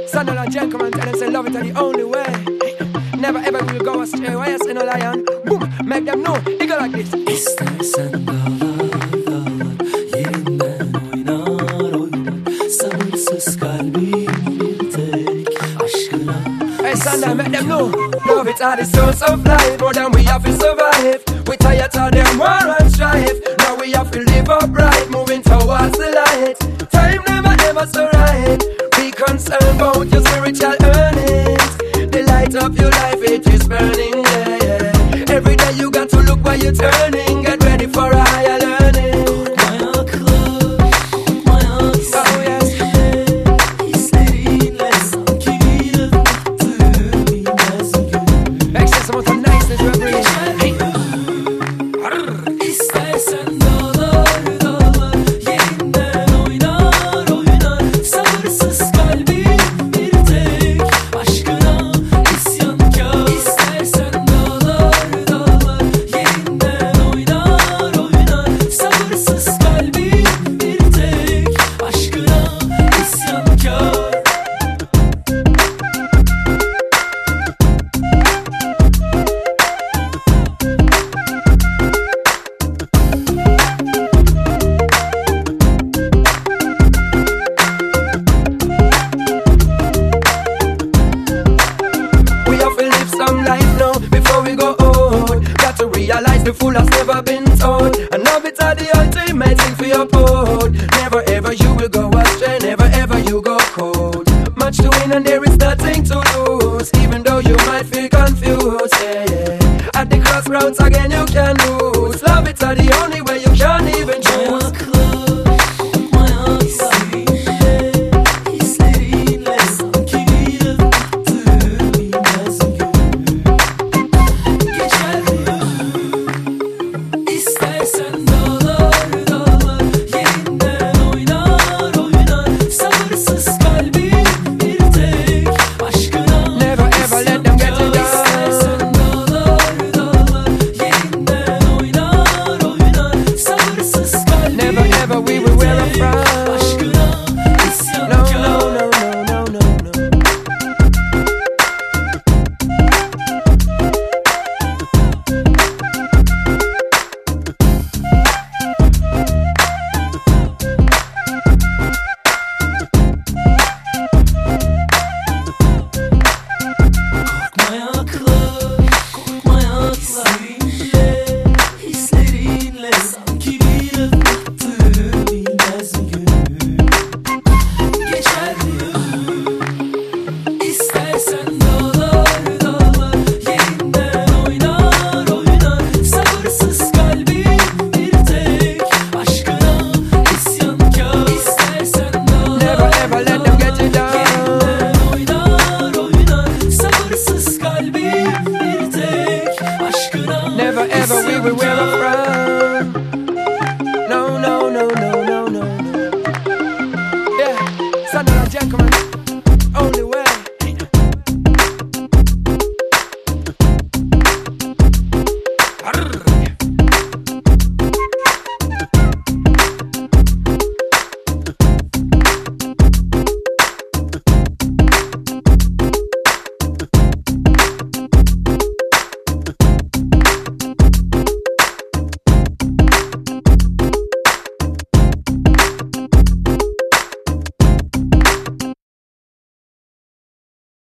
Son of a gentleman, tell them say love it are the only way. Never ever will you go astray. Why you say no lion? Boom, make them know. It go like this. İstersen dağlar dağlar yerinden oynar oynar. Sabırsız kalbim bir tek aşkına. Hey son, make them know. Love it are the source of life. More than we have to survive. We tired of them war and strife. Now we have to live upright, moving towards the light. Time never ever so right. Be concerned about your spiritual earnings. The light of your life, it is burning, yeah, yeah. Every day you got to look where you're turning. Get ready for a higher learning. Oh yes. Excess amount of niceness we're bringing. Hey. İstersen dağlar dağlar yerinden oynar oynar. Sabırsız kalbim bir tek aşkına isyankar. İstersen dağlar dağlar yerinden oynar oynar. Sabırsız kalbim bir tek aşkına isyankar. We have to live some life now before we go old. Got to realize the fool has never been told. And love it are the ultimate thing for your uphold. Never ever you will go astray, never ever you go cold. Much to win and there is nothing to lose. Even though you might feel confused, yeah, yeah. At the crossroads again you can lose.